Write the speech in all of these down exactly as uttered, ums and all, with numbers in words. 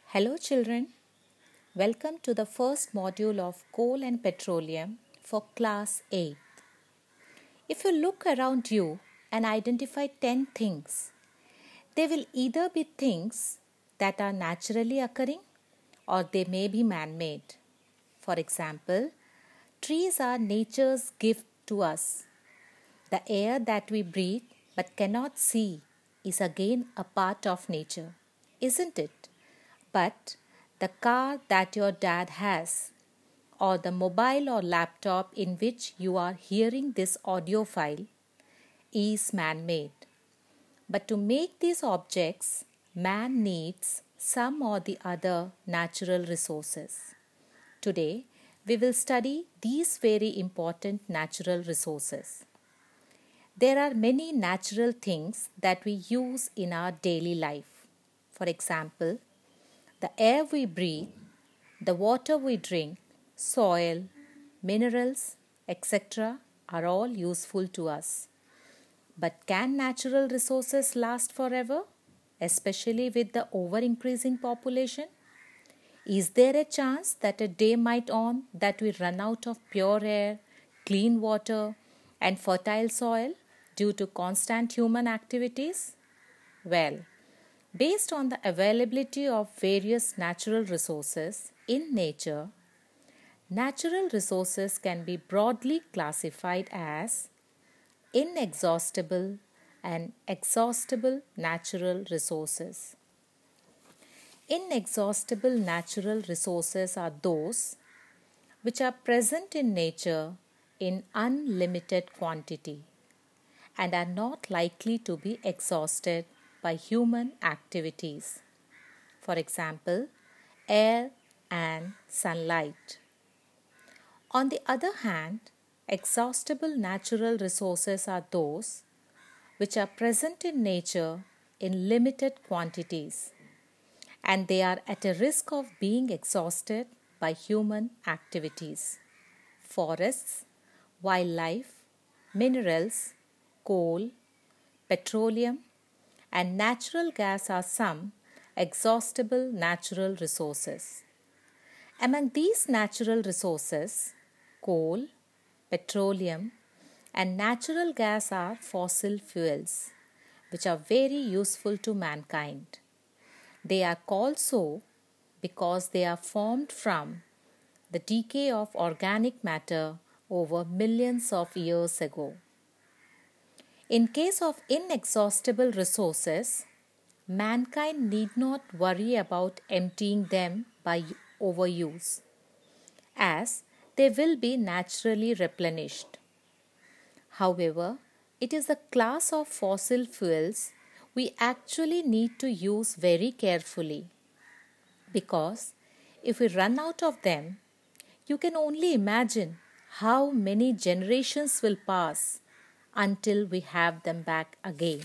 Hello, children. Welcome to the first module of Coal and Petroleum for Class eighth. If you look around you and identify ten things, they will either be things that are naturally occurring or they may be man made. For example, trees are nature's gift to us. The air that we breathe but cannot see is again a part of nature, isn't it? But the car that your dad has, or the mobile or laptop in which you are hearing this audio file, is man made. But to make these objects, man needs some or the other natural resources. Today, we will study these very important natural resources. There are many natural things that we use in our daily life. For example, the air we breathe, the water we drink, soil, minerals, et cetera are all useful to us. But can natural resources last forever, especially with the over-increasing population? Is there a chance that a day might dawn that we run out of pure air, clean water, and fertile soil due to constant human activities? Well, based on the availability of various natural resources in nature, natural resources can be broadly classified as inexhaustible and exhaustible natural resources. Inexhaustible natural resources are those which are present in nature in unlimited quantity and are not likely to be exhausted by human activities. For example, air and sunlight. On the other hand, exhaustible natural resources are those which are present in nature in limited quantities and they are at a risk of being exhausted by human activities. Forests, wildlife, minerals, coal, petroleum, and natural gas are some exhaustible natural resources. Among these natural resources, coal, petroleum, and natural gas are fossil fuels, which are very useful to mankind. They are called so because they are formed from the decay of organic matter over millions of years ago. In case of inexhaustible resources, mankind need not worry about emptying them by overuse, as they will be naturally replenished. However, it is a class of fossil fuels we actually need to use very carefully, because if we run out of them, you can only imagine how many generations will pass until we have them back again.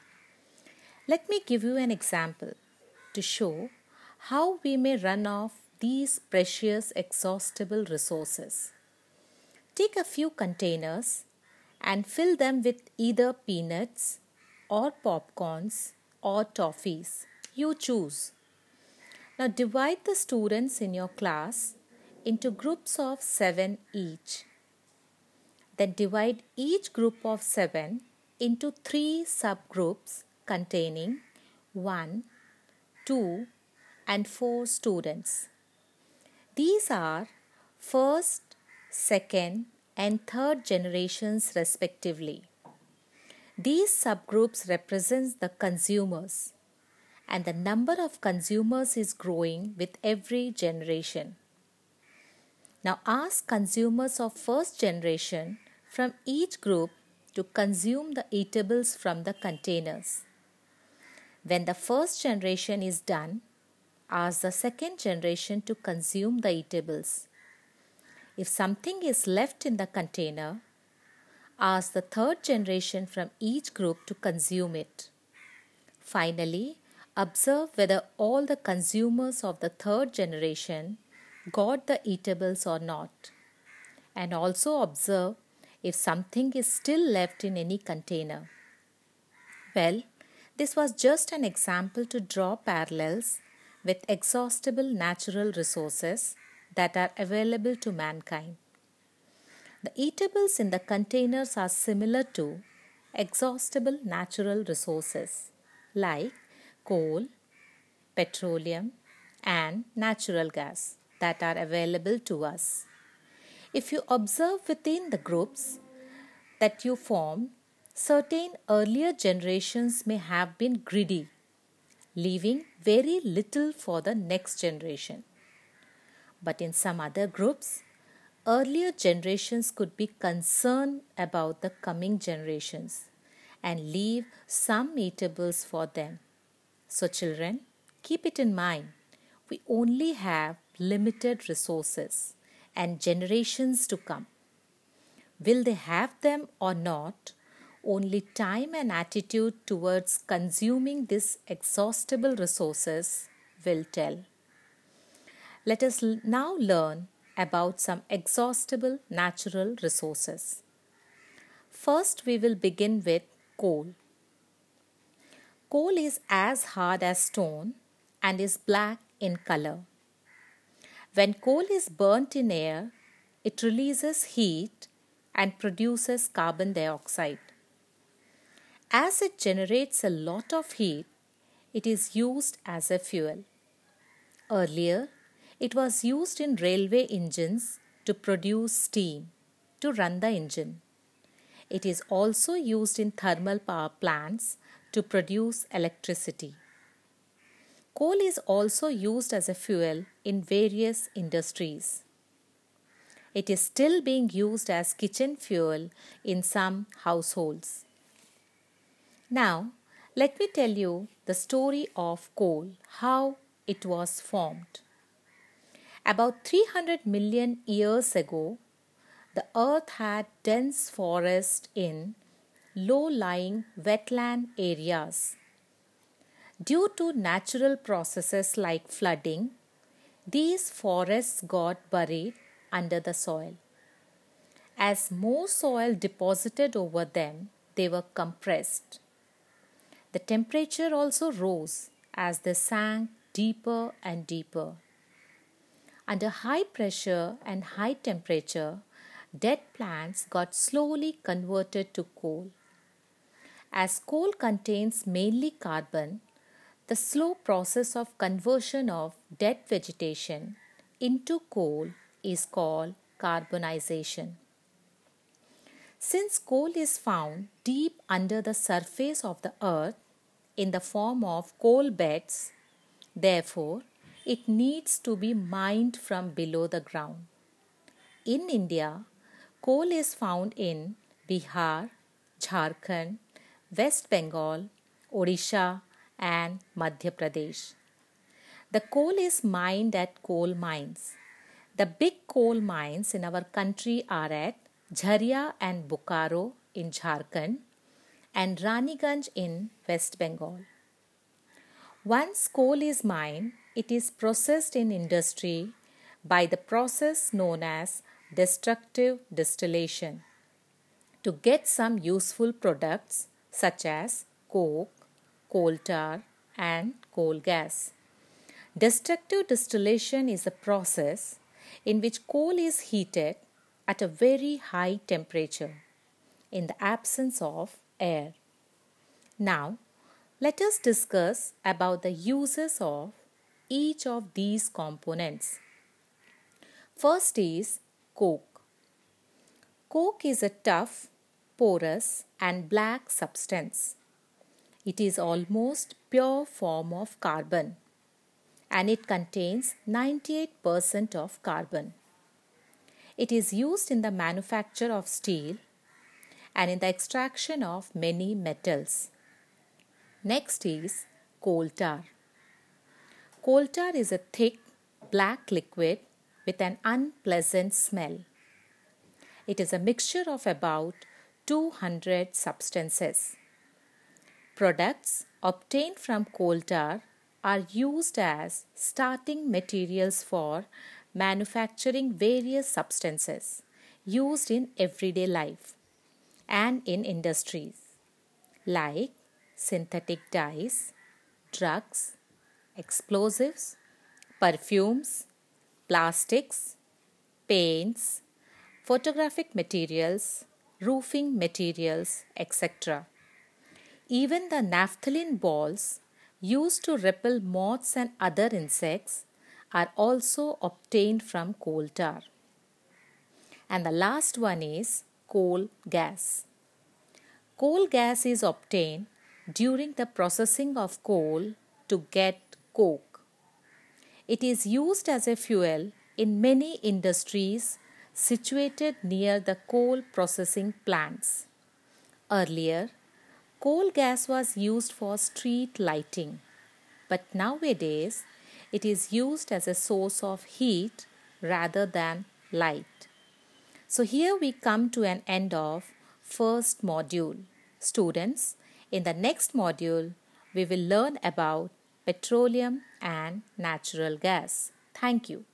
Let me give you an example to show how we may run off these precious exhaustible resources. Take a few containers and fill them with either peanuts or popcorns or toffees. You choose. Now divide the students in your class into groups of seven each. Then divide each group of seven into three subgroups containing one, two, and four students. These are first, second, and third generations respectively. These subgroups represent the consumers, and the number of consumers is growing with every generation. Now ask consumers of first generation from each group to consume the eatables from the containers. When the first generation is done, ask the second generation to consume the eatables. If something is left in the container, ask the third generation from each group to consume it. Finally, observe whether all the consumers of the third generation got the eatables or not, and also observe if something is still left in any container. Well, this was just an example to draw parallels with exhaustible natural resources that are available to mankind. The eatables in the containers are similar to exhaustible natural resources like coal, petroleum, and natural gas that are available to us. If you observe within the groups that you form, certain earlier generations may have been greedy, leaving very little for the next generation. But in some other groups, earlier generations could be concerned about the coming generations and leave some eatables for them. So, children, keep it in mind. We only have limited resources and generations to come. Will they have them or not? Only time and attitude towards consuming these exhaustible resources will tell. Let us now learn about some exhaustible natural resources. First, we will begin with coal. Coal is as hard as stone and is black in color. When coal is burnt in air, it releases heat and produces carbon dioxide. As it generates a lot of heat, it is used as a fuel. Earlier, it was used in railway engines to produce steam to run the engine. It is also used in thermal power plants to produce electricity. Coal is also used as a fuel in various industries. It is still being used as kitchen fuel in some households. Now, let me tell you the story of coal, how it was formed. About three hundred million years ago, the earth had dense forests in low-lying wetland areas. Due to natural processes like flooding, these forests got buried under the soil. As more soil deposited over them, they were compressed. The temperature also rose as they sank deeper and deeper. Under high pressure and high temperature, dead plants got slowly converted to coal. As coal contains mainly carbon, the slow process of conversion of dead vegetation into coal is called carbonization. Since coal is found deep under the surface of the earth in the form of coal beds, therefore, it needs to be mined from below the ground. In India, coal is found in Bihar, Jharkhand, West Bengal, Odisha, and Madhya Pradesh. The coal is mined at coal mines. The big coal mines in our country are at Jharia and Bokaro in Jharkhand and Raniganj in West Bengal. Once coal is mined, it is processed in industry by the process known as destructive distillation to get some useful products such as coke, coal tar, and coal gas. Destructive distillation is a process in which coal is heated at a very high temperature in the absence of air. Now, let us discuss about the uses of each of these components. First is coke. Coke is a tough, porous, and black substance. It is almost pure form of carbon and it contains ninety-eight percent of carbon. It is used in the manufacture of steel and in the extraction of many metals. Next is coal tar. Coal tar is a thick, black liquid with an unpleasant smell. It is a mixture of about two hundred substances. Products obtained from coal tar are used as starting materials for manufacturing various substances used in everyday life and in industries like synthetic dyes, drugs, explosives, perfumes, plastics, paints, photographic materials, roofing materials, et cetera. Even the naphthalene balls used to repel moths and other insects are also obtained from coal tar. And the last one is coal gas. Coal gas is obtained during the processing of coal to get coke. It is used as a fuel in many industries situated near the coal processing plants. Earlier, coal gas was used for street lighting, but nowadays it is used as a source of heat rather than light. So here we come to an end of first module. Students, in the next module, we will learn about petroleum and natural gas. Thank you.